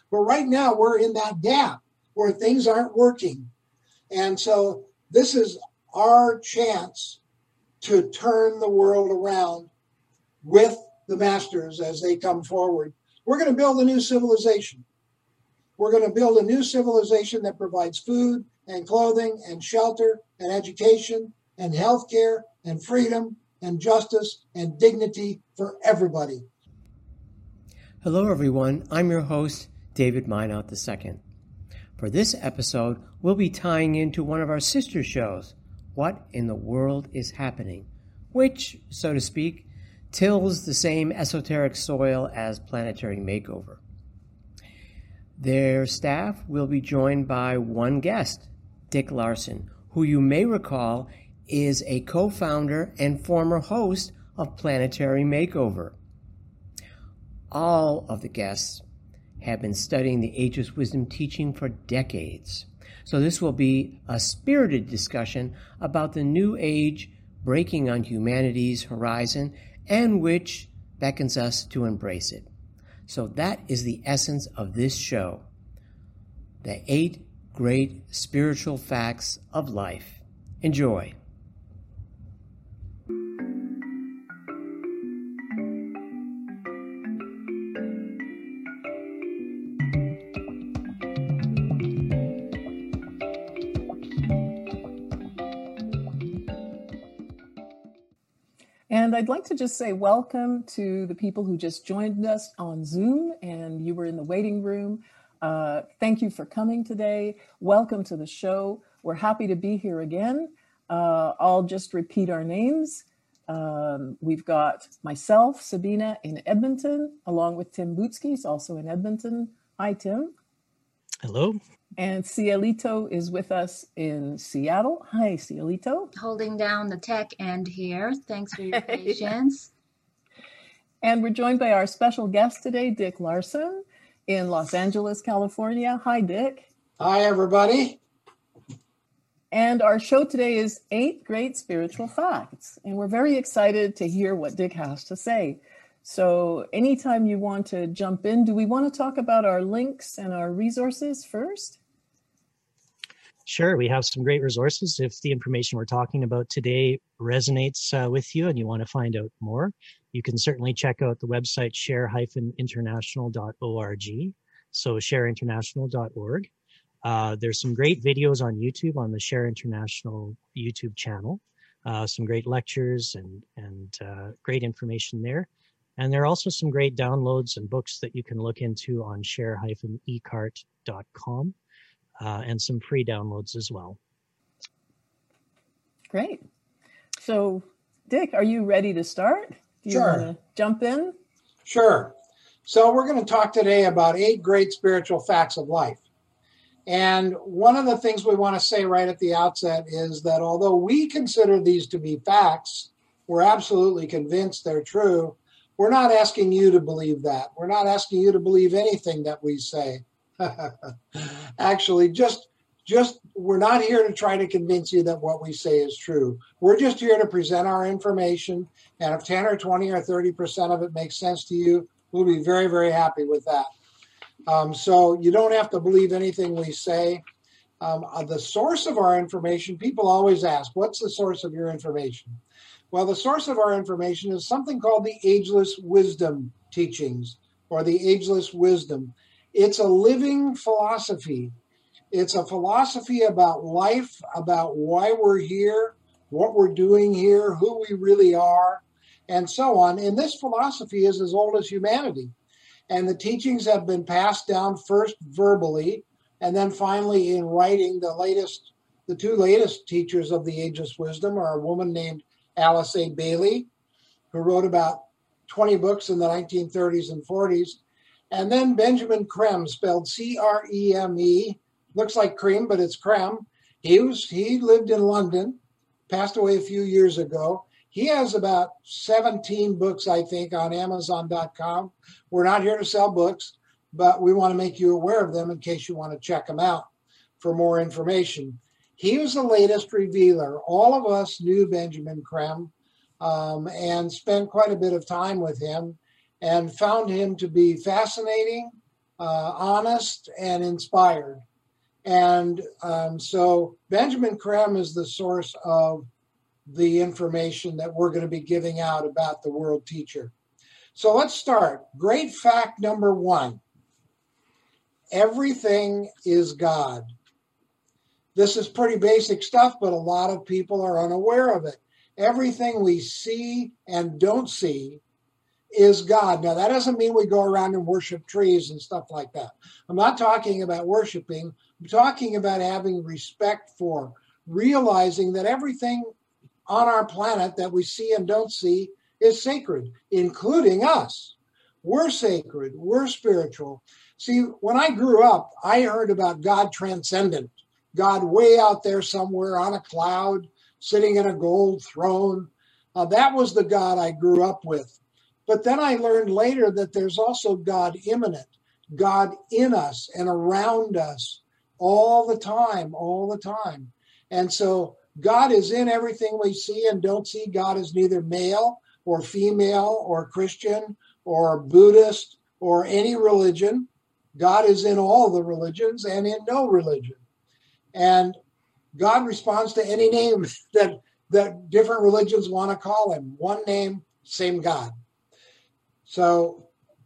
But right now we're in that gap where things aren't working. And so this is our chance to turn the world around with the masters as they come forward. We're going to build a new civilization. We're going to build a new civilization that provides food and clothing and shelter and education and healthcare and freedom and justice and dignity for everybody. Hello, everyone. I'm your host, David Meinert II. For this episode, we'll be tying into one of our sister shows, What in the World is Happening?, which, so to speak, tills the same esoteric soil as Planetary Makeover. Their staff will be joined by one guest, Dick Larson, who you may recall is a co-founder and former host of Planetary Makeover. All of the guests have been studying the Ageless Wisdom teaching for decades. So this will be a spirited discussion about the new age breaking on humanity's horizon and which beckons us to embrace it. So that is the essence of this show. The 8 great spiritual facts of life. Enjoy. And I'd like to just say welcome to the people who just joined us on Zoom and you were in the waiting room. Thank you for coming today. Welcome to the show. We're happy to be here again. I'll just repeat our names. We've got myself, Sabina, in Edmonton, along with Tim Butsky, he's also in Edmonton. Hi, Tim. Hello. And Cielito is with us in Seattle. Hi, Cielito. Holding down the tech end here. Thanks for your patience. And we're joined by our special guest today, Dick Larson in Los Angeles, California. Hi, Dick. Hi, everybody. And our show today is 8 Great Spiritual Facts. And we're very excited to hear what Dick has to say. So anytime you want to jump in, do we want to talk about our links and our resources first? Sure, we have some great resources. If the information we're talking about today resonates with you and you want to find out more, you can certainly check out the website share-international.org. So shareinternational.org. There's some great videos on YouTube on the Share International YouTube channel. Some great lectures and great information there. And there are also some great downloads and books that you can look into on share-ecart.com. And some free downloads as well. Great. So, Dick, are you ready to start? Do you want to jump in? Sure. So we're going to talk today about 8 great spiritual facts of life. And one of the things we want to say right at the outset is that although we consider these to be facts, we're absolutely convinced they're true. We're not asking you to believe that. We're not asking you to believe anything that we say. Actually, just we're not here to try to convince you that what we say is true. We're just here to present our information, and if 10 or 20 or 30% of it makes sense to you, we'll be very, very happy with that. So you don't have to believe anything we say. The source of our information, people always ask, what's the source of your information? Well, the source of our information is something called the Ageless Wisdom teachings, or the Ageless Wisdom. It's a living philosophy. It's a philosophy about life, about why we're here, what we're doing here, who we really are, and so on. And this philosophy is as old as humanity. And the teachings have been passed down first verbally, and then finally in writing. The 2 latest teachers of the Ageless Wisdom are a woman named Alice A. Bailey, who wrote about 20 books in the 1930s and 40s, and then Benjamin Creme, spelled C-R-E-M-E. Looks like cream, but it's creme. He lived in London, passed away a few years ago. He has about 17 books, I think, on Amazon.com. We're not here to sell books, but we want to make you aware of them in case you want to check them out for more information. He was the latest revealer. All of us knew Benjamin Creme and spent quite a bit of time with him, and found him to be fascinating, honest, and inspired. And so Benjamin Creme is the source of the information that we're going to be giving out about the world teacher. So let's start. Great fact number one. Everything is God. This is pretty basic stuff, but a lot of people are unaware of it. Everything we see and don't see is God. Now, that doesn't mean we go around and worship trees and stuff like that. I'm not talking about worshiping. I'm talking about having respect for, realizing that everything on our planet that we see and don't see is sacred, including us. We're sacred. We're spiritual. See, when I grew up, I heard about God transcendent, God way out there somewhere on a cloud, sitting in a gold throne. That was the God I grew up with. But then I learned later that there's also God immanent, God in us and around us all the time. And so God is in everything we see and don't see. God is neither male or female or Christian or Buddhist or any religion. God is in all the religions and in no religion. And God responds to any name that different religions want to call him. One name, same God. So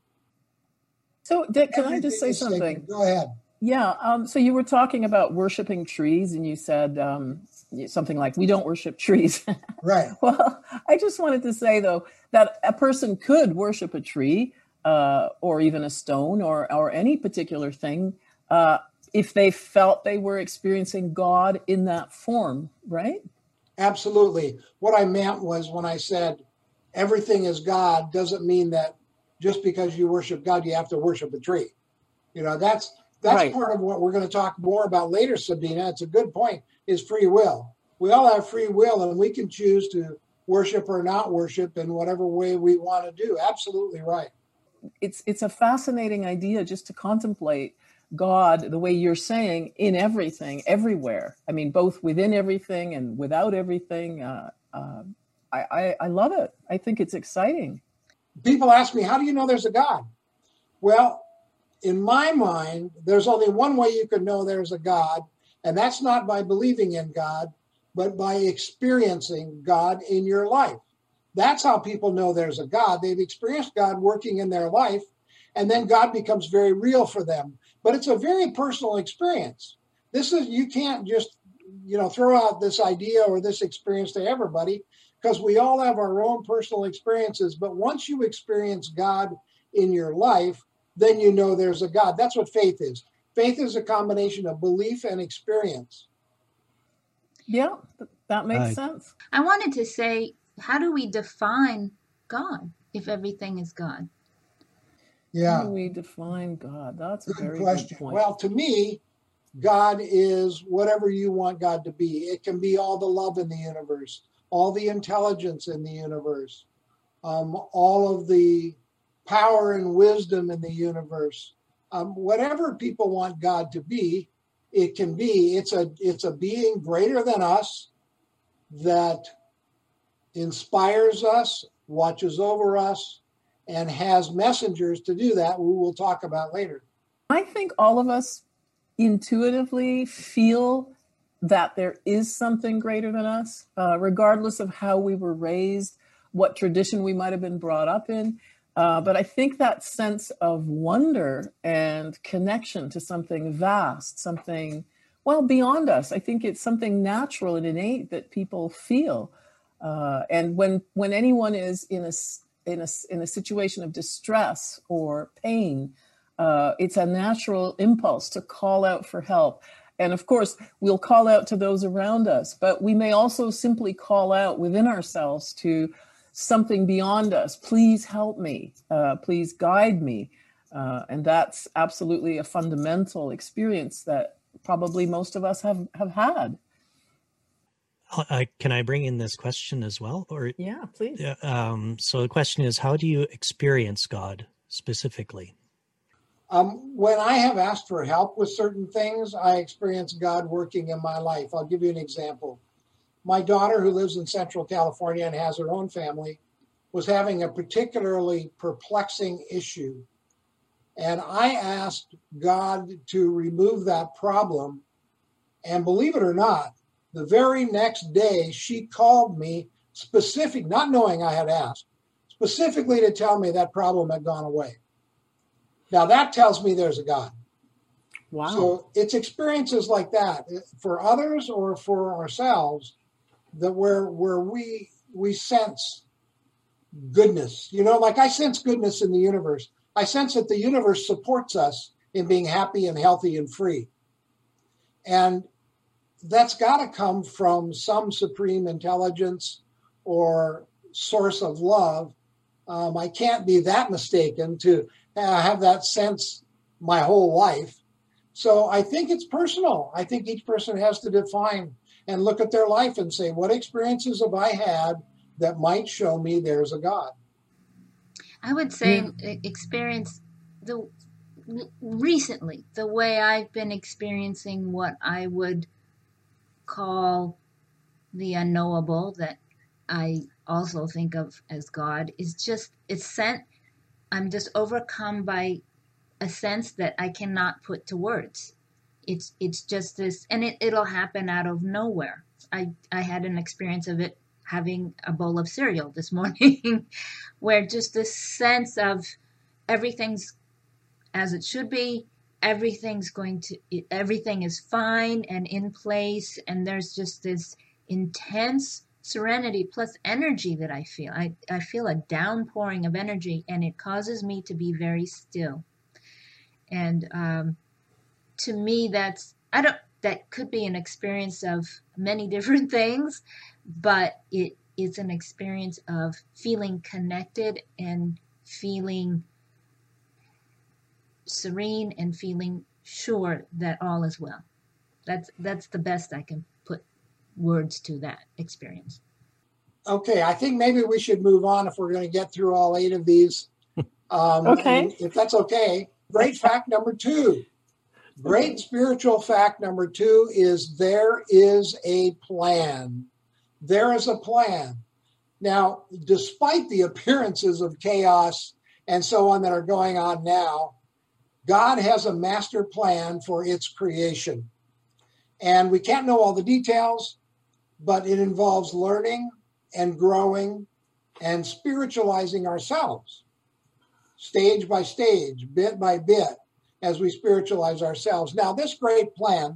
Dick, can I just say something? Sacred. Go ahead. Yeah. So you were talking about worshiping trees, and you said something like, we don't worship trees. Right. Well, I just wanted to say, though, that a person could worship a tree or even a stone or any particular thing if they felt they were experiencing God in that form, right? Absolutely. What I meant was when I said everything is God doesn't mean that just because you worship God, you have to worship a tree. You know, that's right. Part of what we're going to talk more about later, Sabina. It's a good point, is free will. We all have free will, and we can choose to worship or not worship in whatever way we want to do. Absolutely right. It's a fascinating idea just to contemplate God, the way you're saying, in everything, everywhere. I mean, both within everything and without everything. I love it. I think it's exciting. People ask me, how do you know there's a God? Well, in my mind, there's only one way you can know there's a God, and that's not by believing in God, but by experiencing God in your life. That's how people know there's a God. They've experienced God working in their life, and then God becomes very real for them. But it's a very personal experience. You can't just, throw out this idea or this experience to everybody, because we all have our own personal experiences. But once you experience God in your life, then you know there's a God. That's what faith is. Faith is a combination of belief and experience. Yeah, that makes sense. I wanted to say, how do we define God if everything is God? Yeah. How do we define God? That's a very question. Good point. Well, to me, God is whatever you want God to be. It can be all the love in the universe, all the intelligence in the universe, all of the power and wisdom in the universe. Whatever people want God to be, it can be. It's a being greater than us that inspires us, watches over us, and has messengers to do that, we will talk about later. I think all of us intuitively feel that there is something greater than us, regardless of how we were raised, what tradition we might have been brought up in. But I think that sense of wonder and connection to something vast, something, beyond us, I think it's something natural and innate that people feel. And when anyone is in a situation of distress or pain, it's a natural impulse to call out for help. And of course, we'll call out to those around us, but we may also simply call out within ourselves to something beyond us. Please help me. Please guide me. And that's absolutely a fundamental experience that probably most of us have had. Can I bring in this question as well? Or yeah, please. So the question is, how do you experience God specifically? When I have asked for help with certain things, I experience God working in my life. I'll give you an example. My daughter, who lives in Central California and has her own family, was having a particularly perplexing issue. And I asked God to remove that problem. And believe it or not, the very next day, she called me not knowing I had asked, specifically to tell me that problem had gone away. Now that tells me there's a God. Wow. So it's experiences like that for others or for ourselves that where we sense goodness. Like I sense goodness in the universe. I sense that the universe supports us in being happy and healthy and free. And that's got to come from some supreme intelligence or source of love. I can't be that mistaken to have that sense my whole life. So I think it's personal. I think each person has to define and look at their life and say, what experiences have I had that might show me there's a God? I would say experience recently, the way I've been experiencing what I would call the unknowable, that I also think of as God, I'm just overcome by a sense that I cannot put to words. It's just this, and it'll happen out of nowhere. I had an experience of it having a bowl of cereal this morning where just this sense of everything's as it should be, everything is fine and in place, and there's just this intense serenity plus energy that I feel. I feel a downpouring of energy, and it causes me to be very still. And to me, that could be an experience of many different things, but it's an experience of feeling connected and feeling serene and feeling sure that all is well. That's the best I can put words to that experience. Okay, I think maybe we should move on if we're going to get through all 8 of these. Okay. If that's okay. Great fact number 2. Great spiritual fact number 2 is there is a plan. There is a plan. Now, despite the appearances of chaos and so on that are going on now, God has a master plan for its creation. And we can't know all the details, but it involves learning and growing and spiritualizing ourselves, stage by stage, bit by bit, as we spiritualize ourselves. Now, this great plan,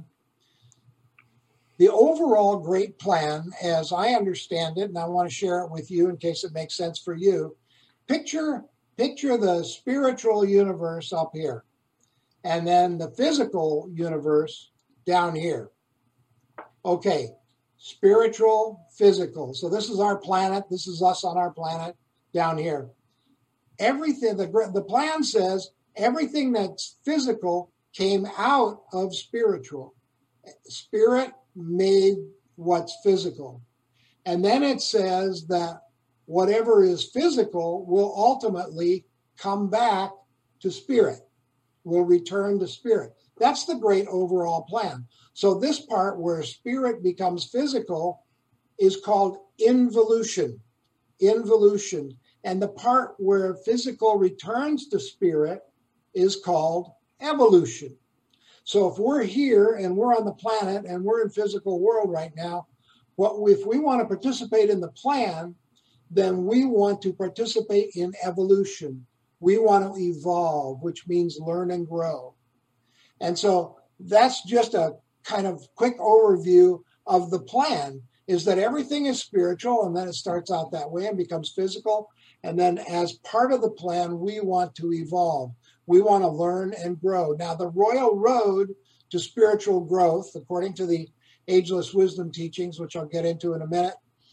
the overall great plan, as I understand it, and I want to share it with you in case it makes sense for you, picture the spiritual universe up here, and then the physical universe down here. Okay, spiritual, physical. So this is our planet. This is us on our planet down here. Everything, the plan says everything that's physical came out of spiritual. Spirit made what's physical. And then it says that whatever is physical will ultimately come back to spirit, will return to spirit. That's the great overall plan. So this part where spirit becomes physical is called involution. Involution. And the part where physical returns to spirit is called evolution. So if we're here and we're on the planet and we're in physical world right now, if we want to participate in the plan, then we want to participate in evolution. We want to evolve, which means learn and grow. And so that's just a kind of quick overview of the plan, is that everything is spiritual, and then it starts out that way and becomes physical. And then as part of the plan, we want to evolve. We want to learn and grow. Now, the royal road to spiritual growth, according to the Ageless Wisdom teachings, which I'll get into in a minute,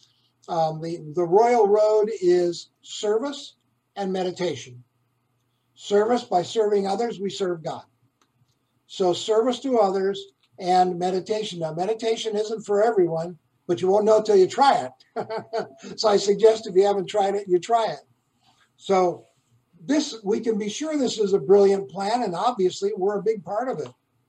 the royal road is service and meditation. Service, by serving others, we serve God. So service to others and meditation. Now, meditation isn't for everyone, but you won't know till you try it. So I suggest if you haven't tried it, you try it. So we can be sure this is a brilliant plan, and obviously we're a big part of it.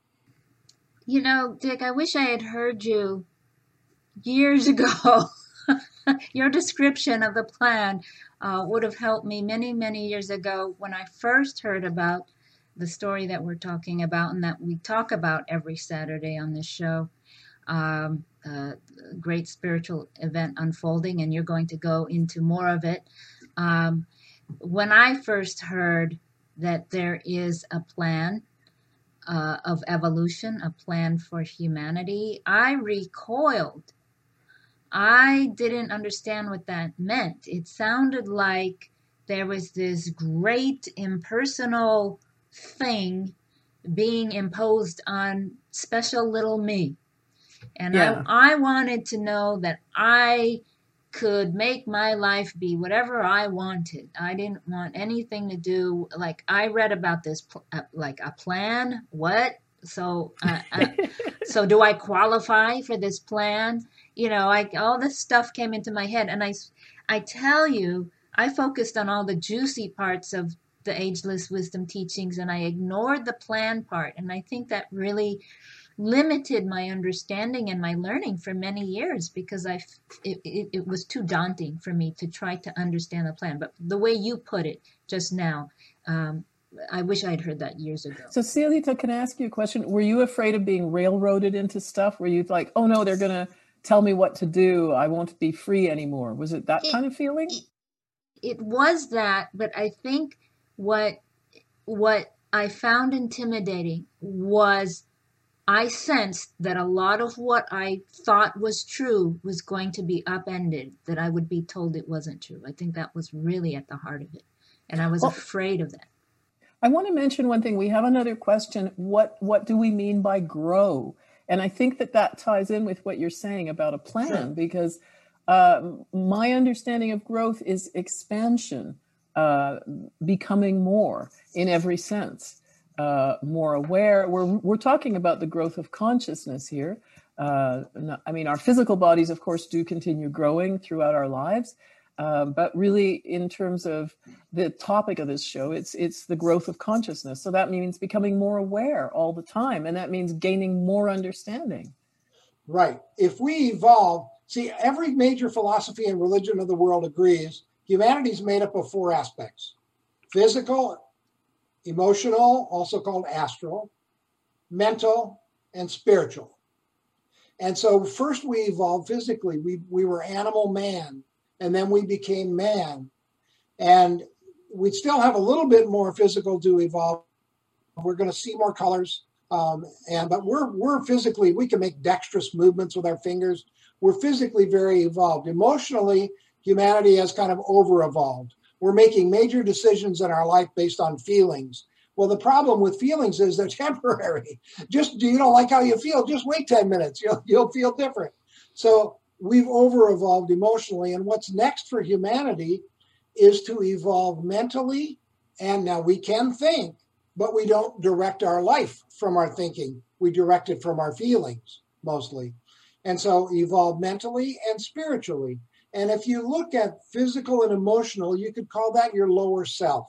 You know, Dick, I wish I had heard you years ago. Your description of the plan would have helped me many, many years ago when I first heard about the story that we're talking about and that we talk about every Saturday on this show, great spiritual event unfolding, and you're going to go into more of it. When I first heard that there is a plan of evolution, a plan for humanity, I recoiled. I didn't understand what that meant. It sounded like there was this great impersonal thing being imposed on special little me. And Yeah. I wanted to know that I could make my life be whatever I wanted. I didn't want anything to do, like I read about this, like a plan. What? So, so do I qualify for this plan? You know, all this stuff came into my head, and I tell you, I focused on all the juicy parts of the Ageless Wisdom teachings, and I ignored the plan part. And I think that really limited my understanding and my learning for many years, because it was too daunting for me to try to understand the plan. But the way you put it just now, I wish I'd heard that years ago. So, Cielita, can I ask you a question? Were you afraid of being railroaded into stuff? Were you like, oh no, they're going to tell me what to do. I won't be free anymore. Was it that kind of feeling? It was that, but I think what I found intimidating was I sensed that a lot of what I thought was true was going to be upended, that I would be told it wasn't true. I think that was really at the heart of it. And I was afraid of that. I want to mention one thing. We have another question. What do we mean by grow? And I think that ties in with what you're saying about a plan, sure. Because my understanding of growth is expansion, becoming more in every sense. More aware. We're talking about the growth of consciousness here. I mean, our physical bodies, of course, do continue growing throughout our lives. But really, in terms of the topic of this show, it's the growth of consciousness. So that means becoming more aware all the time. And that means gaining more understanding. Right. If we evolve, see, every major philosophy and religion of the world agrees humanity is made up of four aspects: physical, emotional, also called astral, mental, and spiritual. And so first we evolved physically. We were animal man, and then we became man. And we still have a little bit more physical to evolve. We're going to see more colors. But we're physically, we can make dexterous movements with our fingers. We're physically very evolved. Emotionally, humanity has kind of over-evolved. We're making major decisions in our life based on feelings. Well, the problem with feelings is they're temporary. Just, you don't like how you feel, just wait 10 minutes. You'll feel different. So we've over-evolved emotionally. And what's next for humanity is to evolve mentally. And now we can think, but we don't direct our life from our thinking. We direct it from our feelings, mostly. And so evolve mentally and spiritually. And if you look at physical and emotional, you could call that your lower self.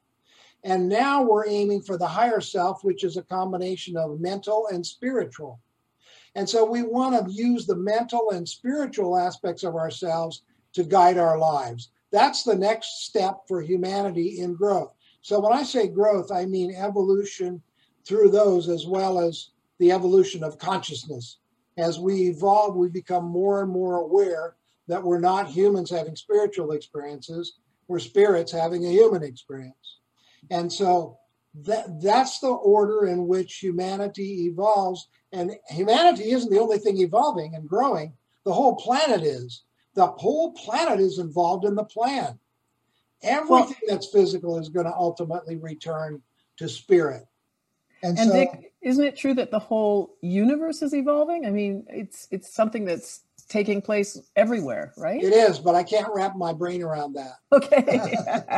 And now we're aiming for the higher self, which is a combination of mental and spiritual. And so we want to use the mental and spiritual aspects of ourselves to guide our lives. That's the next step for humanity in growth. So when I say growth, I mean evolution through those, as well as the evolution of consciousness. As we evolve, we become more and more aware that we're not humans having spiritual experiences, we're spirits having a human experience. And so that's the order in which humanity evolves. And humanity isn't the only thing evolving and growing. The whole planet is. The whole planet is involved in the plan. Everything that's physical is going to ultimately return to spirit. And so, Dick, isn't it true that the whole universe is evolving? I mean, it's something that's taking place everywhere, right? It is, but I can't wrap my brain around that. Okay.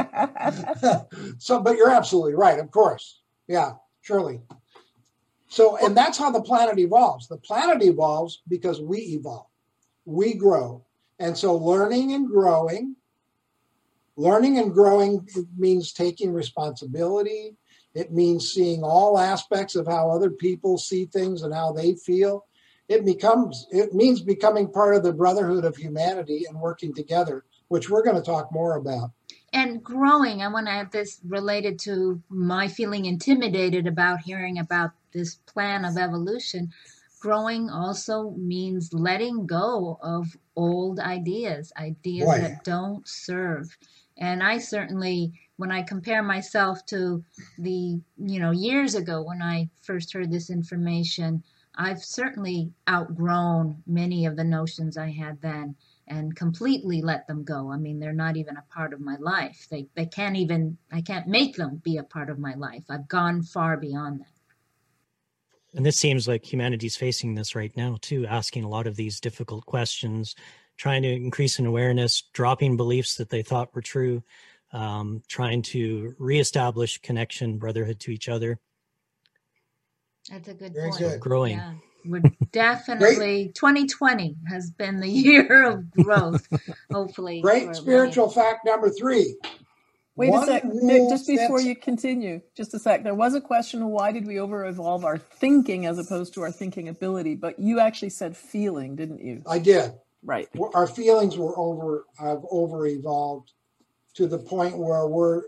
But you're absolutely right, of course. Yeah, surely. So, and that's how the planet evolves. The planet evolves because we evolve. We grow. And so learning and growing means taking responsibility. It means seeing all aspects of how other people see things and how they feel. It means becoming part of the brotherhood of humanity and working together, which we're going to talk more about. And growing, I want to add this related to my feeling intimidated about hearing about this plan of evolution. Growing also means letting go of old ideas Boy. that don't serve. And I certainly, when I compare myself to the, years ago when I first heard this information, I've certainly outgrown many of the notions I had then and completely let them go. I mean, they're not even a part of my life. They can't even, I can't make them be a part of my life. I've gone far beyond that. And this seems like humanity's facing this right now too, asking a lot of these difficult questions, trying to increase in awareness, dropping beliefs that they thought were true, trying to reestablish connection, brotherhood to each other. That's a good Very point. good. Growing. Yeah. We're definitely 2020 has been the year of growth, hopefully. Great spiritual fact number 3. Wait One a sec, rule Nick, just before fits- you continue, just a sec. There was a question of why did we over-evolve our thinking as opposed to our thinking ability, but you actually said feeling, didn't you? I did. Right. Our feelings were have over-evolved to the point where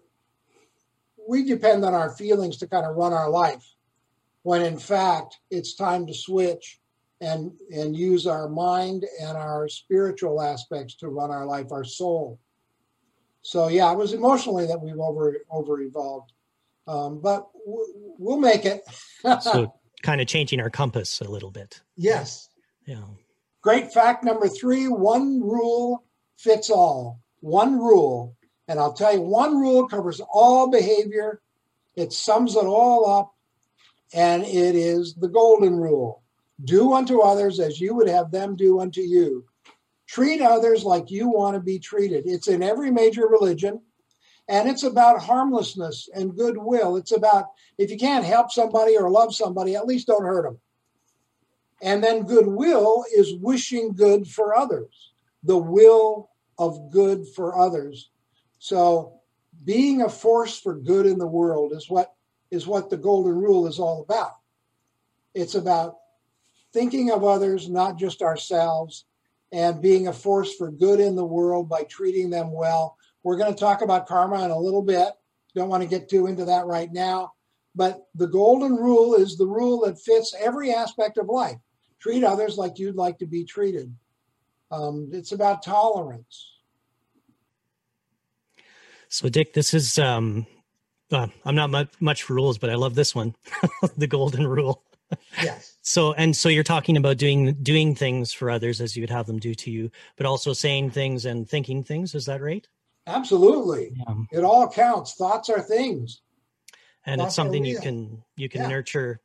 we depend on our feelings to kind of run our life, when in fact it's time to switch and use our mind and our spiritual aspects to run our life, our soul. So yeah, it was emotionally that we've over-evolved, but we'll make it. So kind of changing our compass a little bit. Yes. Yeah. Great fact number 3, one rule fits all. One rule. And I'll tell you, one rule covers all behavior. It sums it all up. And it is the golden rule. Do unto others as you would have them do unto you. Treat others like you want to be treated. It's in every major religion. And it's about harmlessness and goodwill. It's about, if you can't help somebody or love somebody, at least don't hurt them. And then goodwill is wishing good for others, the will of good for others. So being a force for good in the world is what the golden rule is all about. It's about thinking of others, not just ourselves, and being a force for good in the world by treating them well. We're going to talk about karma in a little bit. Don't want to get too into that right now. But the golden rule is the rule that fits every aspect of life. Treat others like you'd like to be treated. It's about tolerance. So Dick, this is, I'm not much for rules, but I love this one, the golden rule. Yes. So you're talking about doing things for others as you would have them do to you, but also saying things and thinking things. Is that right? Absolutely. Yeah. It all counts. Thoughts are things. And Thoughts it's something are you real. can nurture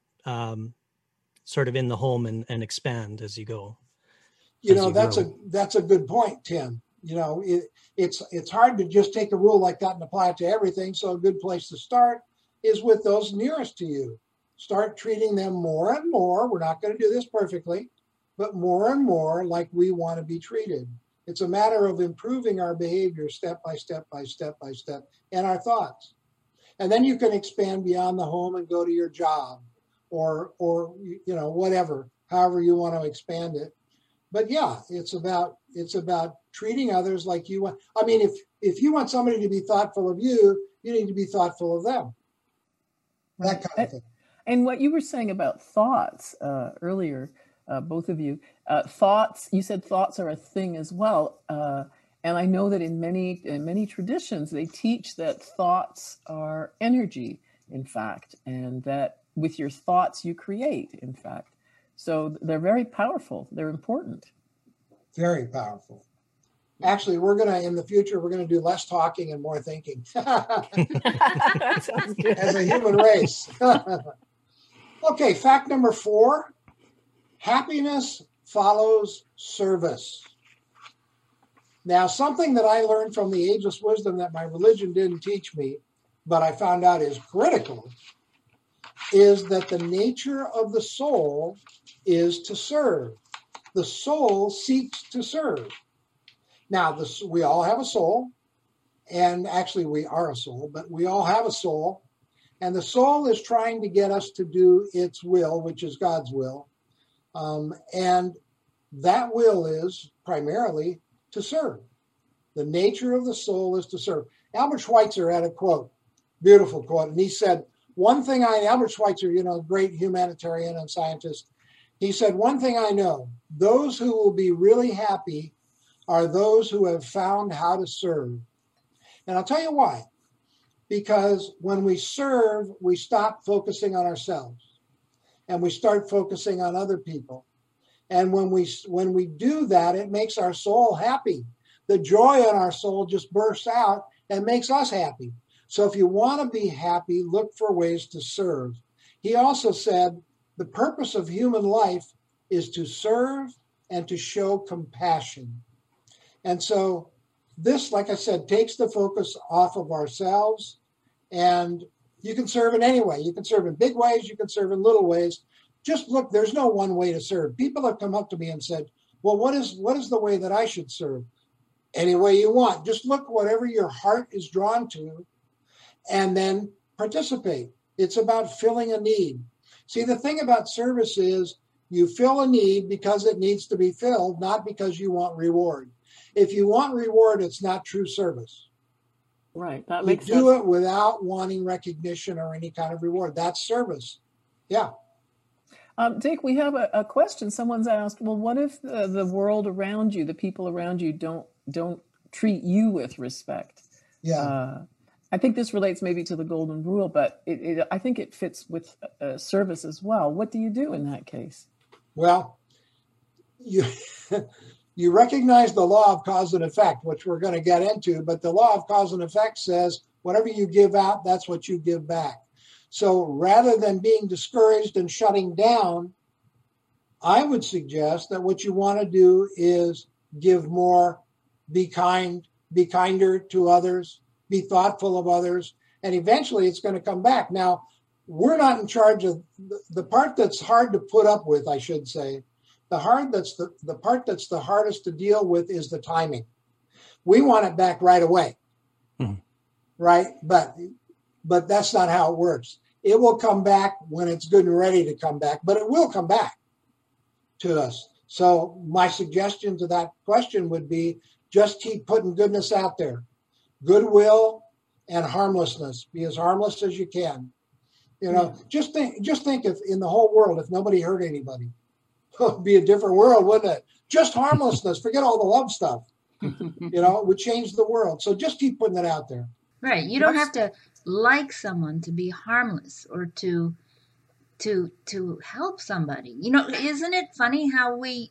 sort of in the home and expand as you go. That's a good point, Tim. It's hard to just take a rule like that and apply it to everything. So a good place to start is with those nearest to you. Start treating them more and more. We're not going to do this perfectly, but more and more like we want to be treated. It's a matter of improving our behavior step by step by step by step, and our thoughts. And then you can expand beyond the home and go to your job or whatever, however you want to expand it. But yeah, it's about treating others like you want. I mean, if you want somebody to be thoughtful of you, you need to be thoughtful of them. That kind of thing. And what you were saying about thoughts earlier, both of you, thoughts, you said thoughts are a thing as well. And I know that in many traditions, they teach that thoughts are energy, in fact, and that with your thoughts you create, in fact. So they're very powerful. They're important. Very powerful. Actually, in the future, we're going to do less talking and more thinking. That sounds good. As a human race. Okay, fact number 4, happiness follows service. Now, something that I learned from the ageless wisdom that my religion didn't teach me, but I found out is critical, is that the nature of the soul is to serve. The soul seeks to serve. Now, we all have a soul, and actually we are a soul, but we all have a soul, and the soul is trying to get us to do its will, which is God's will, and that will is primarily to serve. The nature of the soul is to serve. Albert Schweitzer had a quote, beautiful quote, and he said, Albert Schweitzer, great humanitarian and scientist, he said, one thing I know, those who will be really happy are those who have found how to serve. And I'll tell you why. Because when we serve, we stop focusing on ourselves and we start focusing on other people. And when we do that, it makes our soul happy. The joy in our soul just bursts out and makes us happy. So if you want to be happy, look for ways to serve. He also said, the purpose of human life is to serve and to show compassion. And so this, like I said, takes the focus off of ourselves. And you can serve in any way. You can serve in big ways. You can serve in little ways. Just look, there's no one way to serve. People have come up to me and said, well, what is the way that I should serve? Any way you want. Just look whatever your heart is drawn to and then participate. It's about filling a need. See, the thing about service is you fill a need because it needs to be filled, not because you want reward. If you want reward, it's not true service. Right. That makes sense. You do it without wanting recognition or any kind of reward. That's service. Yeah. Dick, we have a question. Someone's asked, well, what if the world around you, the people around you don't treat you with respect? Yeah. I think this relates maybe to the golden rule, but I think it fits with service as well. What do you do in that case? Well, you recognize the law of cause and effect, which we're going to get into, but the law of cause and effect says whatever you give out, that's what you give back. So rather than being discouraged and shutting down, I would suggest that what you want to do is give more, be kind, be kinder to others, be thoughtful of others, and eventually it's going to come back. Now, we're not in charge of the part that's hard to put up with, I should say. The part that's the hardest to deal with is the timing. We want it back right away, right? But that's not how it works. It will come back when it's good and ready to come back, but it will come back to us. So my suggestion to that question would be just keep putting goodness out there. Goodwill and harmlessness. Be as harmless as you can. Just think if in the whole world, if nobody hurt anybody, it would be a different world, wouldn't it? Just harmlessness. Forget all the love stuff. It would change the world. So just keep putting it out there. Right. You don't have to like someone to be harmless or to help somebody. Isn't it funny how we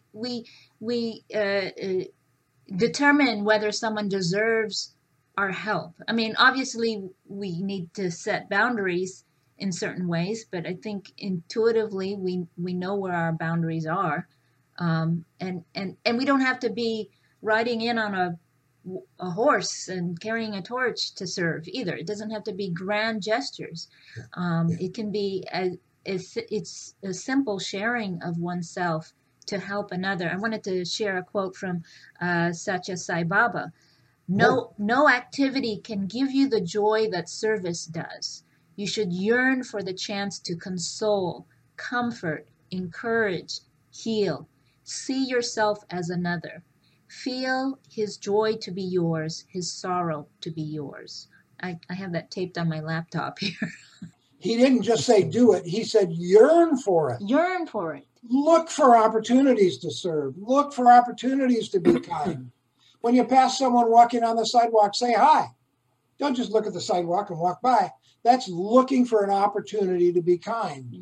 determine whether someone deserves our help? I mean, obviously we need to set boundaries in certain ways, but I think intuitively we know where our boundaries are, and we don't have to be riding in on a horse and carrying a torch to serve either. It doesn't have to be grand gestures. It can be it's a simple sharing of oneself to help another. I wanted to share a quote from Satya Sai Baba. No activity can give you the joy that service does. You should yearn for the chance to console, comfort, encourage, heal. See yourself as another. Feel his joy to be yours, his sorrow to be yours. I have that taped on my laptop here. He didn't just say do it. He said yearn for it. Yearn for it. Look for opportunities to serve. Look for opportunities to be kind. When you pass someone walking on the sidewalk, say hi. Don't just look at the sidewalk and walk by. That's looking for an opportunity to be kind.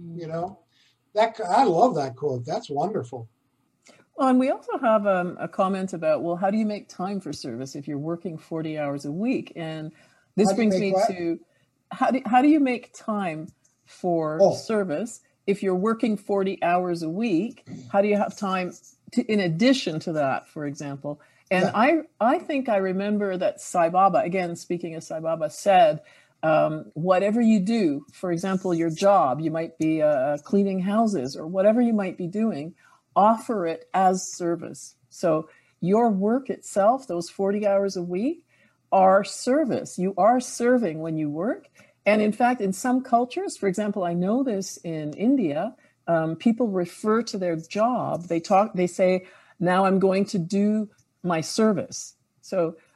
I love that quote. That's wonderful. Well, and we also have a comment about, well, how do you make time for service if you're working 40 hours a week? And this brings me to how do you make time for service if you're working 40 hours a week? How do you have time in addition to that, for example? And I think I remember that Sai Baba, again, speaking of Sai Baba, said, whatever you do, for example, your job, you might be cleaning houses or whatever you might be doing, offer it as service. So your work itself, those 40 hours a week, are service. You are serving when you work. And in fact, in some cultures, for example, I know this in India, people refer to their job. They say, now I'm going to do my service. So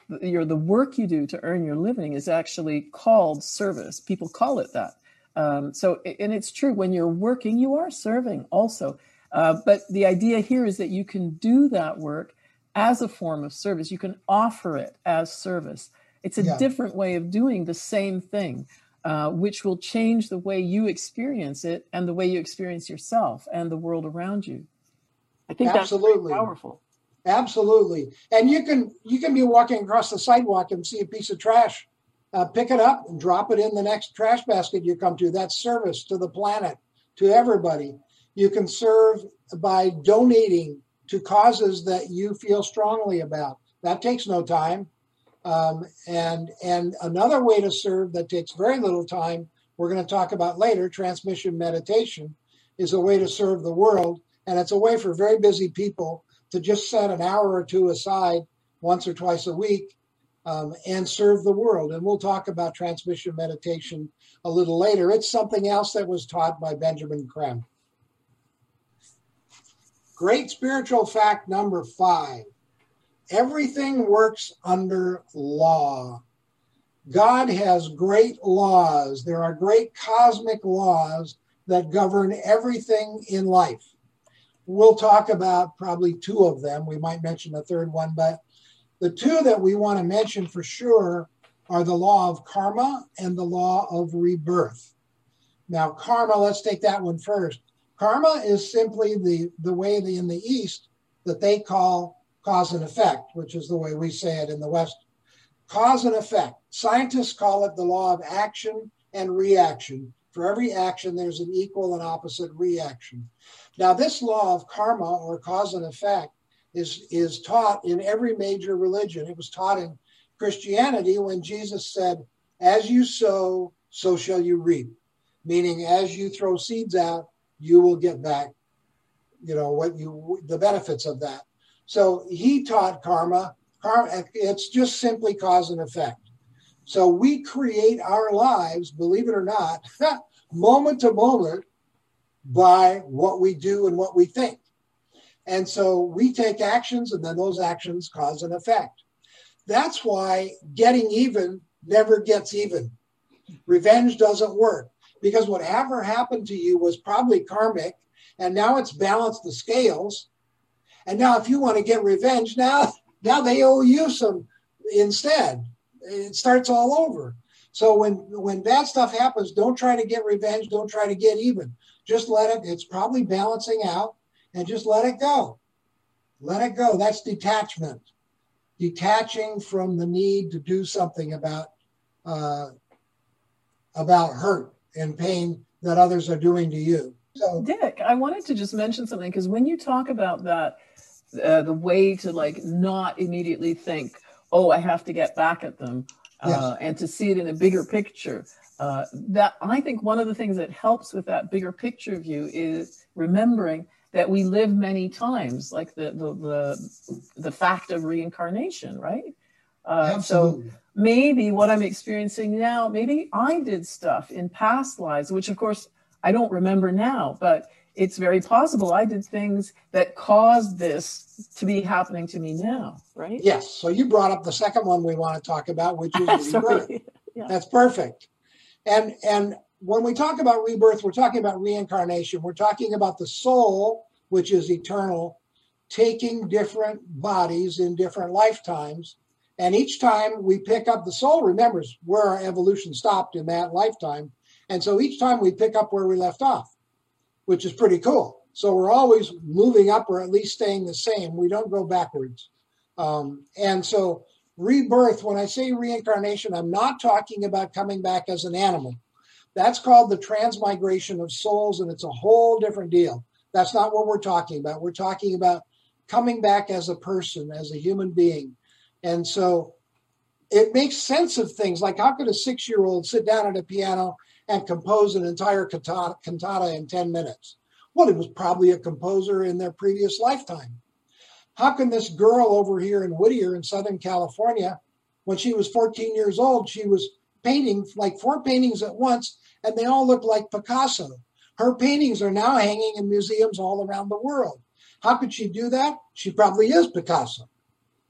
the work you do to earn your living is actually called service. People call it that. And it's true, when you're working, you are serving also. But the idea here is that you can do that work as a form of service. You can offer it as service. It's a different way of doing the same thing, which will change the way you experience it and the way you experience yourself and the world around you. I think that's very powerful. Absolutely. And you can be walking across the sidewalk and see a piece of trash. Pick it up and drop it in the next trash basket you come to. That's service to the planet, to everybody. You can serve by donating to causes that you feel strongly about. That takes no time. And another way to serve that takes very little time, we're going to talk about later, transmission meditation, is a way to serve the world. And it's a way for very busy people to just set an hour or two aside once or twice a week and serve the world. And we'll talk about transmission meditation a little later. It's something else that was taught by Benjamin Creme. Great spiritual fact number 5. Everything works under law. God has great laws. There are great cosmic laws that govern everything in life. We'll talk about probably 2 of them. We might mention a third one, but the 2 that we want to mention for sure are the law of karma and the law of rebirth. Now, karma, let's take that one first. Karma is simply the way in the East that they call cause and effect, which is the way we say it in the West. Cause and effect. Scientists call it the law of action and reaction. For every action, there's an equal and opposite reaction. Now, this law of karma, or cause and effect, is taught in every major religion. It was taught in Christianity when Jesus said, as you sow, so shall you reap. Meaning, as you throw seeds out, you will get back, the benefits of that. So he taught karma. It's just simply cause and effect. So we create our lives, believe it or not, moment to moment by what we do and what we think. And so we take actions, and then those actions cause an effect. That's why getting even never gets even. Revenge doesn't work, because whatever happened to you was probably karmic, and now it's balanced the scales. And now if you want to get revenge, now they owe you some instead. It starts all over. So when bad stuff happens, don't try to get revenge. Don't try to get even. Just let it. It's probably balancing out, and just let it go. Let it go. That's detachment. Detaching from the need to do something about hurt and pain that others are doing to you. So, Dick, I wanted to just mention something, because when you talk about that, the way to not immediately think, oh, I have to get back at them, yes. And to see it in a bigger picture, that I think one of the things that helps with that bigger picture view is remembering that we live many times, like the fact of reincarnation, right? Absolutely. So maybe what I'm experiencing now, maybe I did stuff in past lives, which of course I don't remember now, but it's very possible I did things that caused this to be happening to me now, right? Yes. So you brought up the second one we want to talk about, which is rebirth. Yeah. That's perfect. And when we talk about rebirth, we're talking about reincarnation. We're talking about the soul, which is eternal, taking different bodies in different lifetimes. And each time we pick up, the soul remembers where our evolution stopped in that lifetime. And so each time we pick up where we left off, which is pretty cool. So we're always moving up, or at least staying the same. We don't go backwards. And so rebirth, when I say reincarnation, I'm not talking about coming back as an animal. That's called the transmigration of souls, and it's a whole different deal. That's not what we're talking about. We're talking about coming back as a person, as a human being. And so it makes sense of things like, how could a 6-year-old sit down at a piano and compose an entire cantata in 10 minutes? Well, it was probably a composer in their previous lifetime. How can this girl over here in Whittier in Southern California, when she was 14 years old, she was painting like 4 paintings at once, and they all look like Picasso. Her paintings are now hanging in museums all around the world. How could she do that? She probably is Picasso.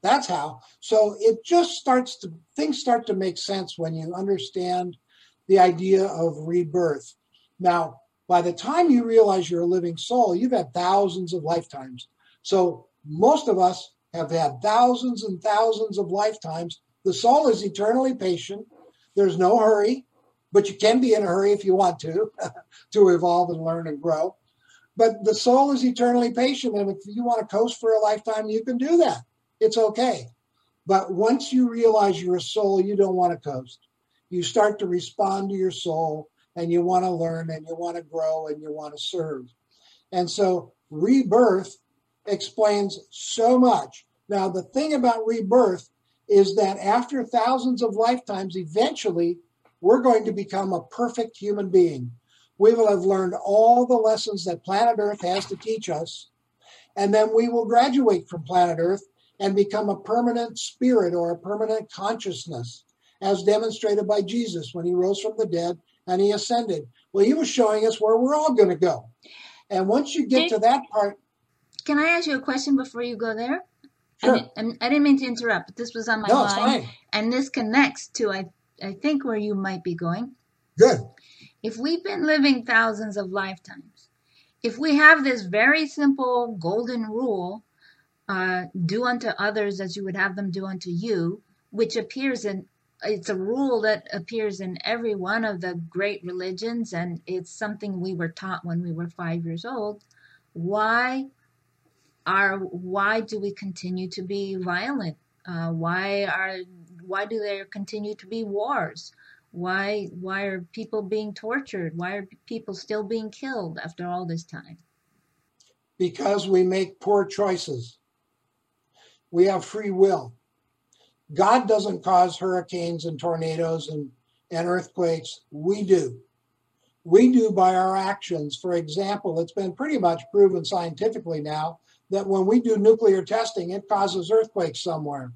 That's how. So things start to make sense when you understand the idea of rebirth. Now, by the time you realize you're a living soul, you've had thousands of lifetimes. So most of us have had thousands and thousands of lifetimes. The soul is eternally patient. There's no hurry, but you can be in a hurry if you want to evolve and learn and grow. But the soul is eternally patient. And if you want to coast for a lifetime, you can do that. It's okay. But once you realize you're a soul, you don't want to coast. You start to respond to your soul, and you want to learn, and you want to grow, and you want to serve. And so rebirth explains so much. Now, the thing about rebirth is that after thousands of lifetimes, eventually, we're going to become a perfect human being. We will have learned all the lessons that planet Earth has to teach us, and then we will graduate from planet Earth and become a permanent spirit or a permanent consciousness, as demonstrated by Jesus when he rose from the dead and he ascended. Well, he was showing us where we're all going to go. And once you get to that part... Can I ask you a question before you go there? Sure. I didn't mean to interrupt, but this was on my No, mind. it's fine. And this connects to, I think, where you might be going. Good. If we've been living thousands of lifetimes, if we have this very simple golden rule, do unto others as you would have them do unto you, which it's a rule that appears in every one of the great religions, and it's something we were taught when we were 5 years old. Why do we continue to be violent? Why do there continue to be wars? Why are people being tortured? Why are people still being killed after all this time? Because we make poor choices. We have free will. God doesn't cause hurricanes and tornadoes and earthquakes. We do. We do by our actions. For example, it's been pretty much proven scientifically now that when we do nuclear testing, it causes earthquakes somewhere.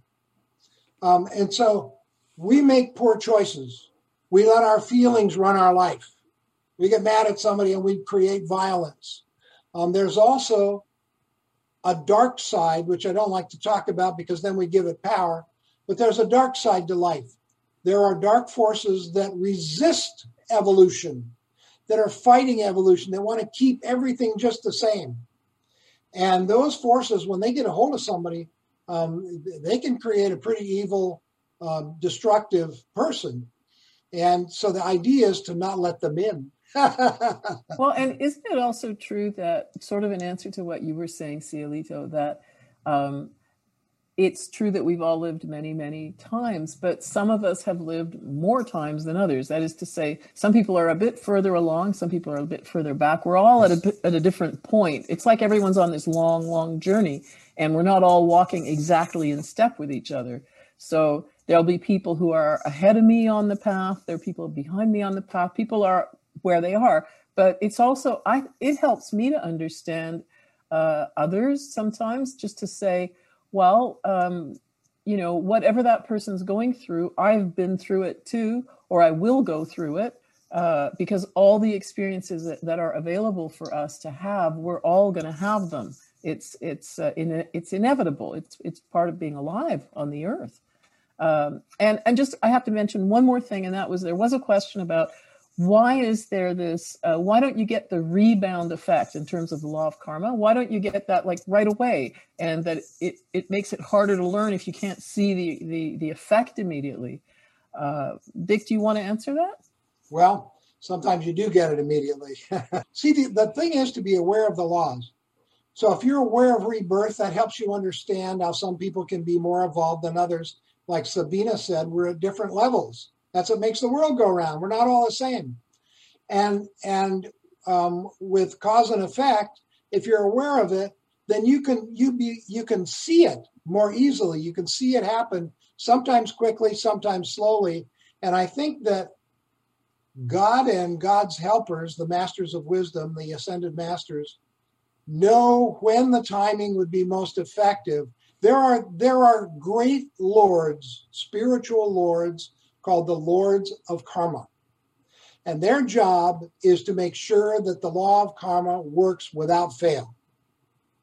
And so we make poor choices. We let our feelings run our life. We get mad at somebody and we create violence. There's also a dark side, which I don't like to talk about because then we give it power, but there's a dark side to life. There are dark forces that resist evolution, that are fighting evolution, that want to keep everything just the same. And those forces, when they get a hold of somebody, they can create a pretty evil, destructive person. And so the idea is to not let them in. Well, and isn't it also true that, sort of in answer to what you were saying, Cielito, that it's true that we've all lived many, many times, but some of us have lived more times than others. That is to say, some people are a bit further along, some people are a bit further back. We're all at a different point. It's like everyone's on this long, long journey, and we're not all walking exactly in step with each other. So there'll be people who are ahead of me on the path. There are people behind me on the path. People are where they are. But it's also, it helps me to understand others sometimes, just to say, well, whatever that person's going through, I've been through it too, or I will go through it, because all the experiences that are available for us to have, we're all going to have them. It's inevitable. It's part of being alive on the earth. And just, I have to mention one more thing, and that was, there was a question about why is there this, why don't you get the rebound effect in terms of the law of karma? Why don't you get that like right away? And that it makes it harder to learn if you can't see the effect immediately. Dick, do you want to answer that? Well, sometimes you do get it immediately. See, the thing is to be aware of the laws. So if you're aware of rebirth, that helps you understand how some people can be more evolved than others. Like Sabina said, we're at different levels. That's what makes the world go round. We're not all the same. And with cause and effect, if you're aware of it, then you can see it more easily. You can see it happen, sometimes quickly, sometimes slowly. And I think that God and God's helpers, the masters of wisdom, the ascended masters, know when the timing would be most effective. There are great lords, spiritual lords, called the Lords of Karma. And their job is to make sure that the law of karma works without fail.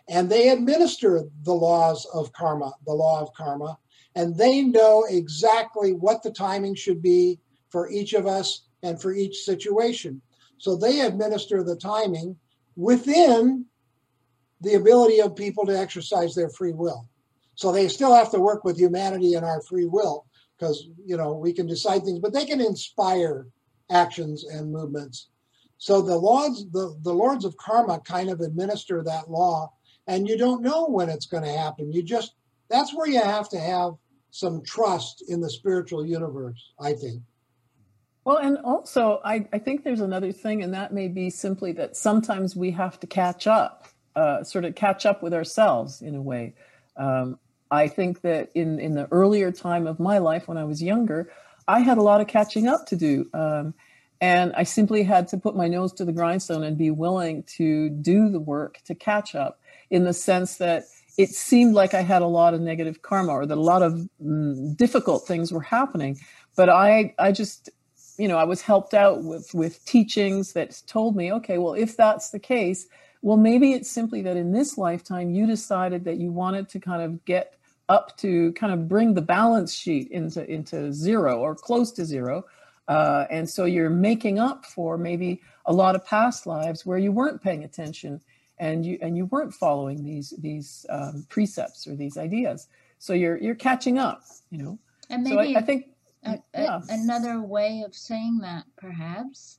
And they administer the laws of karma, the law of karma, and they know exactly what the timing should be for each of us and for each situation. So they administer the timing within the ability of people to exercise their free will. So they still have to work with humanity and our free will, because, we can decide things, but they can inspire actions and movements. So the lords of karma kind of administer that law, and you don't know when it's going to happen. That's where you have to have some trust in the spiritual universe, I think. Well, and also, I think there's another thing, and that may be simply that sometimes we have to catch up, sort of catch up with ourselves in a way. I think that in the earlier time of my life, when I was younger, I had a lot of catching up to do. And I simply had to put my nose to the grindstone and be willing to do the work to catch up, in the sense that it seemed like I had a lot of negative karma, or that a lot of difficult things were happening. But I just, I was helped out with teachings that told me, okay, well, if that's the case, well, maybe it's simply that in this lifetime, you decided that you wanted to kind of get up to kind of bring the balance sheet into zero or close to zero. And so you're making up for maybe a lot of past lives where you weren't paying attention and you weren't following these precepts or these ideas. So you're catching up, And maybe so I think another way of saying that perhaps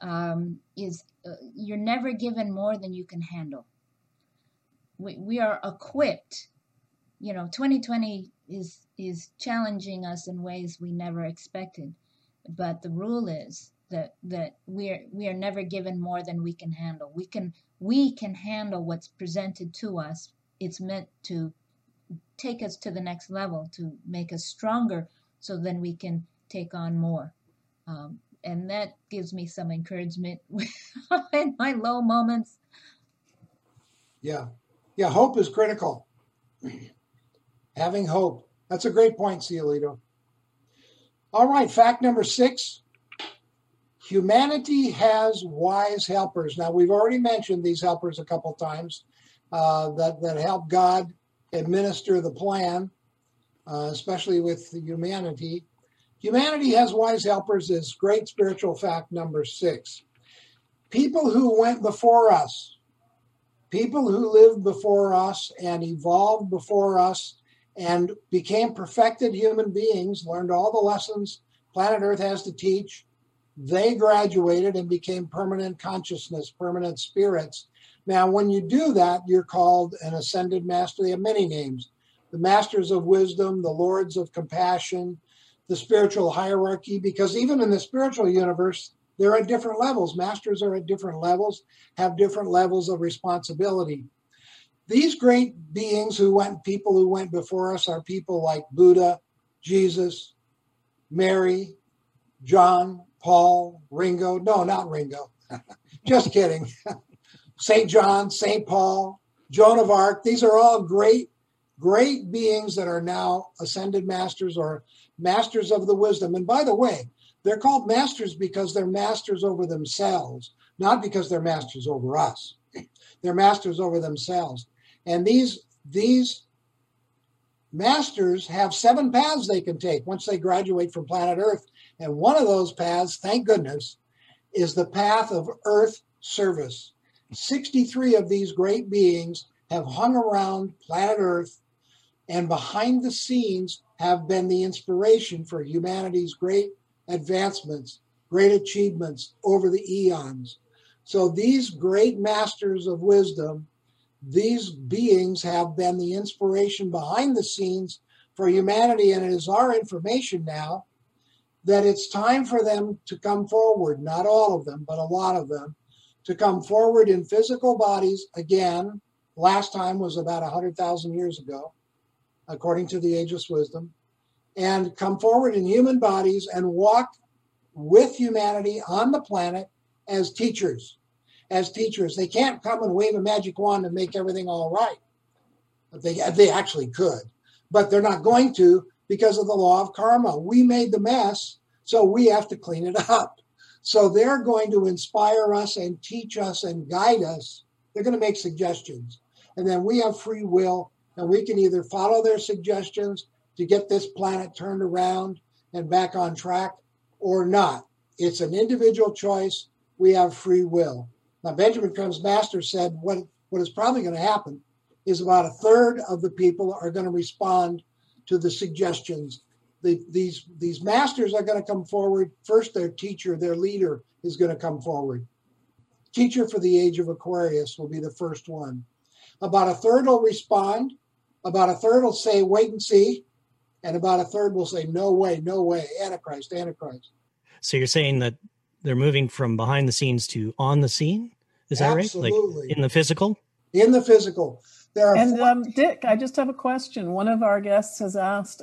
is you're never given more than you can handle. We are equipped. 2020 is challenging us in ways we never expected. But the rule is that we are never given more than we can handle. We can handle what's presented to us. It's meant to take us to the next level, to make us stronger, so then we can take on more. And that gives me some encouragement in my low moments. Yeah, hope is critical. Having hope. That's a great point, Cielito. All right, fact number 6. Humanity has wise helpers. Now, we've already mentioned these helpers a couple times that help God administer the plan, especially with humanity. Humanity has wise helpers is great spiritual fact number 6. People who went before us, people who lived before us and evolved before us and became perfected human beings, learned all the lessons planet Earth has to teach. They graduated and became permanent consciousness, permanent spirits. Now, when you do that, you're called an ascended master. They have many names: the masters of wisdom, the lords of compassion, the spiritual hierarchy, because even in the spiritual universe, they're at different levels. Masters are at different levels, have different levels of responsibility. These great beings people who went before us are people like Buddha, Jesus, Mary, John, Paul, Ringo. No, not Ringo. Just kidding. St. John, St. Paul, Joan of Arc. These are all great beings that are now ascended masters or masters of the wisdom. And by the way, they're called masters because they're masters over themselves, not because they're masters over us. They're masters over themselves. And these masters have 7 paths they can take once they graduate from planet Earth. And one of those paths, thank goodness, is the path of Earth service. 63 of these great beings have hung around planet Earth and behind the scenes have been the inspiration for humanity's great advancements, great achievements over the eons. So these great masters of wisdom, these beings have been the inspiration behind the scenes for humanity, and it is our information now that it's time for them to come forward, not all of them, but a lot of them, to come forward in physical bodies again. Last time was about 100,000 years ago, according to the Ageless Wisdom, and come forward in human bodies and walk with humanity on the planet as teachers. They can't come and wave a magic wand and make everything all right. They actually could, but they're not going to because of the law of karma. We made the mess, so we have to clean it up. So they're going to inspire us and teach us and guide us. They're going to make suggestions. And then we have free will, and we can either follow their suggestions to get this planet turned around and back on track or not. It's an individual choice. We have free will. Now, Benjamin Crumb's master said what is probably going to happen is about a third of the people are going to respond to the suggestions. These masters are going to come forward. First, their teacher, their leader is going to come forward. Teacher for the age of Aquarius will be the first one. About a third will respond. About a third will say, wait and see. And about a third will say, no way, no way, Antichrist, Antichrist. So you're saying that they're moving from behind the scenes to on the scene? Is that Absolutely. right? Like in the physical? In the physical. There are Dick, I just have a question. One of our guests has asked,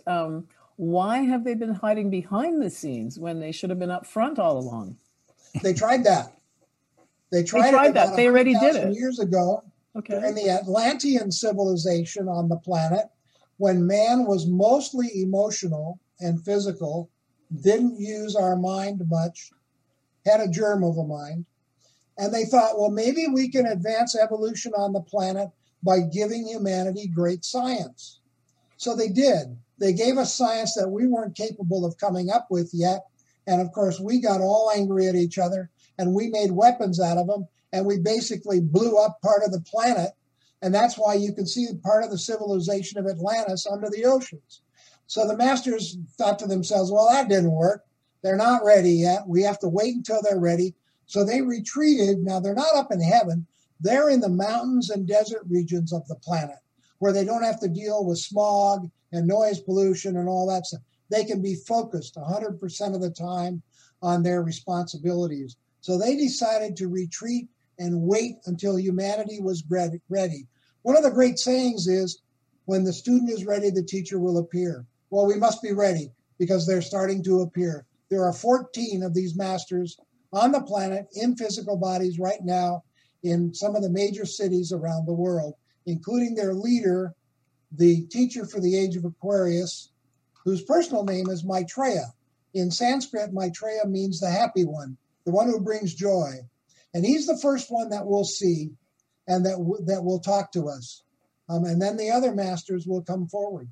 why have they been hiding behind the scenes when they should have been up front all along? They tried that. They tried that. They already did it. Years ago. Okay. In the Atlantean civilization on the planet, when man was mostly emotional and physical, didn't use our mind much, had a germ of a mind, and they thought, well, maybe we can advance evolution on the planet by giving humanity great science. So they did. They gave us science that we weren't capable of coming up with yet. And of course, we got all angry at each other and we made weapons out of them. And we basically blew up part of the planet. And that's why you can see part of the civilization of Atlantis under the oceans. So the masters thought to themselves, well, that didn't work. They're not ready yet. We have to wait until they're ready. So they retreated. Now, they're not up in heaven. They're in the mountains and desert regions of the planet where they don't have to deal with smog and noise pollution and all that stuff. They can be focused 100% of the time on their responsibilities. So they decided to retreat and wait until humanity was ready. One of the great sayings is, when the student is ready, the teacher will appear. Well, we must be ready because they're starting to appear. There are 14 of these masters on the planet in physical bodies right now in some of the major cities around the world, including their leader, the teacher for the age of Aquarius, whose personal name is Maitreya. In Sanskrit, Maitreya means the happy one, the one who brings joy. And he's the first one that we'll see and that will talk to us. And then the other masters will come forward.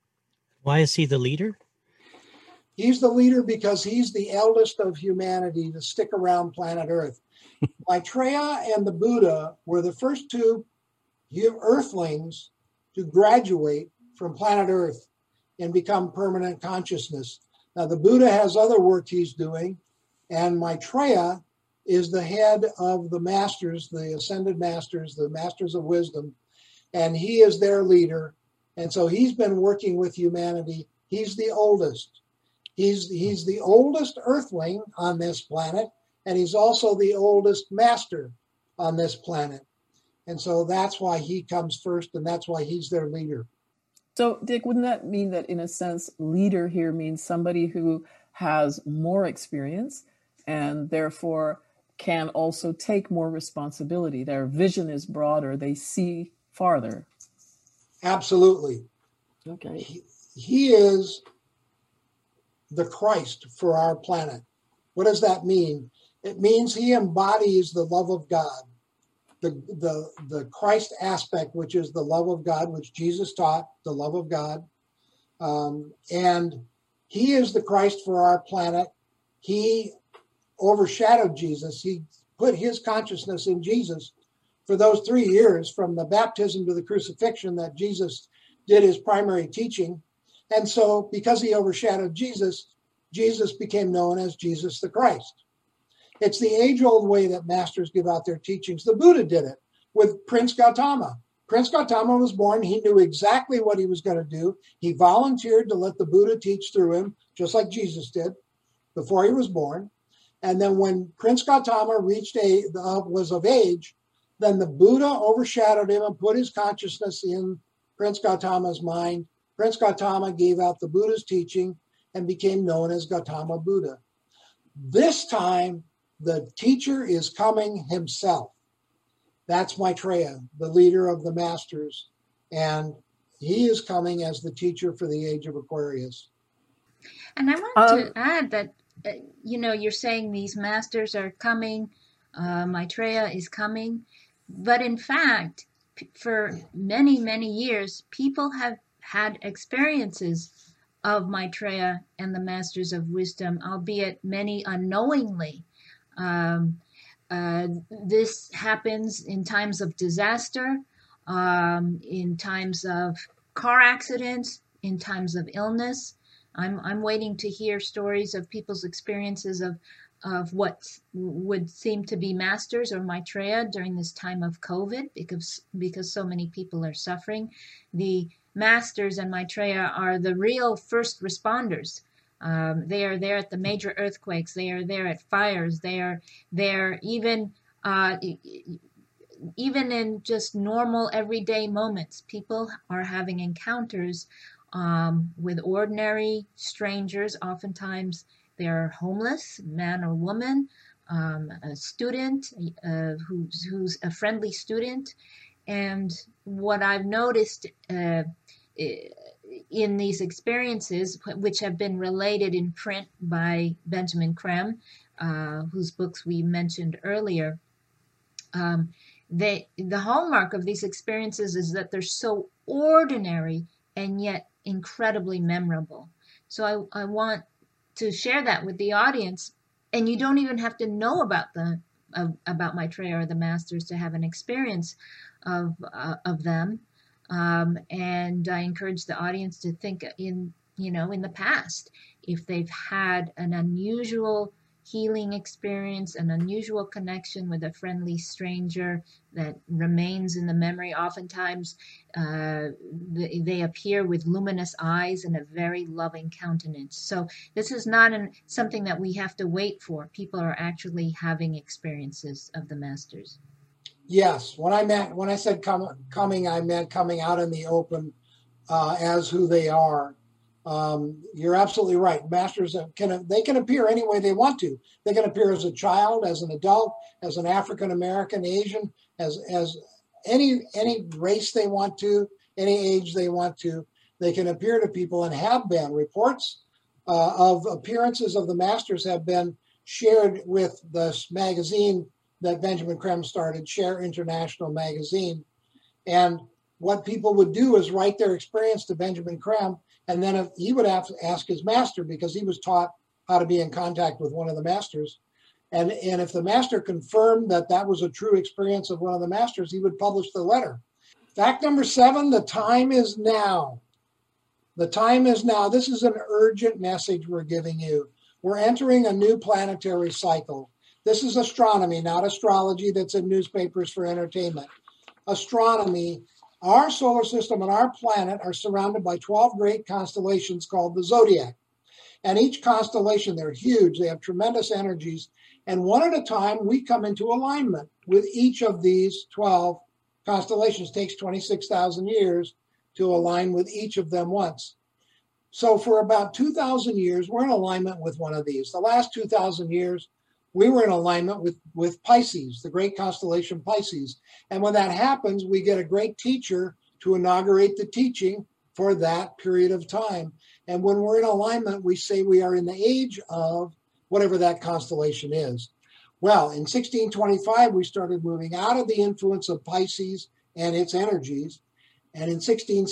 Why is he the leader? He's the leader because he's the eldest of humanity to stick around planet Earth. Maitreya and the Buddha were the first two earthlings to graduate from planet Earth and become permanent consciousness. Now, the Buddha has other work he's doing, and Maitreya is the head of the masters, the ascended masters, the masters of wisdom, and he is their leader. And so he's been working with humanity. He's the oldest. He's the oldest earthling on this planet, and he's also the oldest master on this planet. And so that's why he comes first, and that's why he's their leader. So, Dick, wouldn't that mean that, in a sense, leader here means somebody who has more experience and therefore can also take more responsibility? Their vision is broader. They see farther. Absolutely. Okay. He is the Christ for our planet. What does that mean? It means he embodies the love of God, the Christ aspect, which is the love of God, which Jesus taught, the love of God. And he is the Christ for our planet. He overshadowed Jesus. He put his consciousness in Jesus for those 3 years, from the baptism to the crucifixion, that Jesus did his primary teaching. And so because he overshadowed Jesus, Jesus became known as Jesus the Christ. It's the age-old way that masters give out their teachings. The Buddha did it with Prince Gautama. Prince Gautama was born. He knew exactly what he was going to do. He volunteered to let the Buddha teach through him, just like Jesus did before he was born. And then when Prince Gautama was of age, then the Buddha overshadowed him and put his consciousness in Prince Gautama's mind. Prince Gautama gave out the Buddha's teaching and became known as Gautama Buddha. This time, the teacher is coming himself. That's Maitreya, the leader of the masters. And he is coming as the teacher for the age of Aquarius. And I want to add that, you're saying these masters are coming, Maitreya is coming. But in fact, for many, many years, people have had experiences of Maitreya and the Masters of Wisdom, albeit many unknowingly. This happens in times of disaster, in times of car accidents, in times of illness. I'm waiting to hear stories of people's experiences of what would seem to be Masters or Maitreya during this time of COVID, because so many people are suffering. The Masters and Maitreya are the real first responders. They are there at the major earthquakes. They are there at fires. They are there even in just normal everyday moments. People are having encounters with ordinary strangers. Oftentimes they're homeless, man or woman, a student who's a friendly student. And what I've noticed in these experiences, which have been related in print by Benjamin Creme, whose books we mentioned earlier, the hallmark of these experiences is that they're so ordinary and yet incredibly memorable. So I want to share that with the audience, and you don't even have to know about Maitreya or the Masters to have an experience of them. And I encourage the audience to think in the past, if they've had an unusual healing experience, an unusual connection with a friendly stranger that remains in the memory. Oftentimes, they appear with luminous eyes and a very loving countenance. So this is not something that we have to wait for. People are actually having experiences of the Masters. Yes, when I said coming, I meant coming out in the open as who they are. You're absolutely right. Masters can appear any way they want to. They can appear as a child, as an adult, as an African American, Asian, as any race they want to, any age they want to. They can appear to people and have been. Reports of appearances of the Masters have been shared with this magazine that Benjamin Creme started, Share International Magazine. And what people would do is write their experience to Benjamin Creme, and then if he would have to ask his master, because he was taught how to be in contact with one of the Masters. And if the master confirmed that that was a true experience of one of the Masters, he would publish the letter. Fact number 7, the time is now. The time is now. This is an urgent message we're giving you. We're entering a new planetary cycle. This is astronomy, not astrology that's in newspapers for entertainment. Astronomy, our solar system and our planet are surrounded by 12 great constellations called the zodiac. And each constellation, they're huge, they have tremendous energies. And one at a time, we come into alignment with each of these 12 constellations. It takes 26,000 years to align with each of them once. So for about 2,000 years, we're in alignment with one of these. The last 2,000 years, we were in alignment with Pisces, the great constellation Pisces. And when that happens, we get a great teacher to inaugurate the teaching for that period of time. And when we're in alignment, we say we are in the age of whatever that constellation is. Well, in 1625, we started moving out of the influence of Pisces and its energies. And in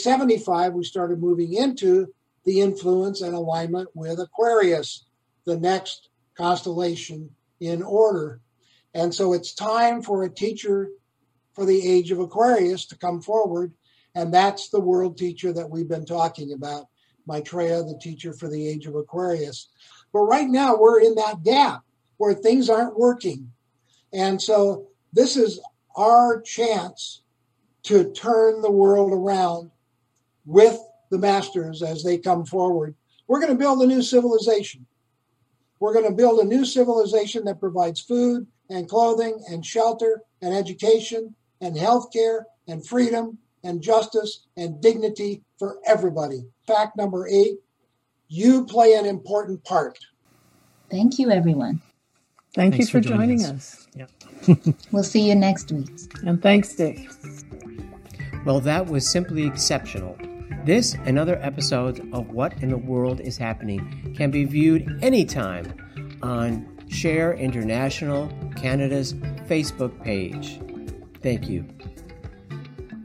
1675, we started moving into the influence and alignment with Aquarius, the next constellation in order. And so it's time for a teacher for the age of Aquarius to come forward. And that's the world teacher that we've been talking about, Maitreya, the teacher for the age of Aquarius. But right now we're in that gap where things aren't working. And so this is our chance to turn the world around with the Masters as they come forward. We're going to build a new civilization. We're going to build a new civilization that provides food and clothing and shelter and education and healthcare and freedom and justice and dignity for everybody. Fact number 8, you play an important part. Thank you, everyone. Thanks you for joining us. Yep. We'll see you next week. And thanks, Dick. Well, that was simply exceptional. This and other episodes of What in the World is Happening can be viewed anytime on Share International Canada's Facebook page. Thank you.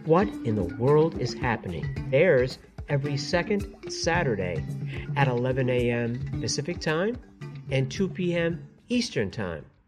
What in the World is Happening airs every second Saturday at 11 a.m. Pacific Time and 2 p.m. Eastern Time.